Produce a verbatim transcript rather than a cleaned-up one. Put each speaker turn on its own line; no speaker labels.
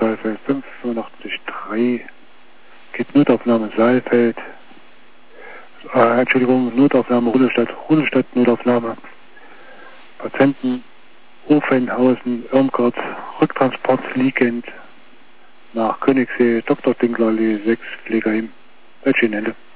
Saalfeld fünf, fünfundachtzig drei. Geht Notaufnahme Saalfeld. Äh, Entschuldigung, Notaufnahme Rudolstadt, Rudolstadt Notaufnahme. Patienten Ofenhausen, Irmgard, Rücktransport liegend nach Königssee, Doktor Dinklerallee sechs, Pflegeheim, Ötschinende.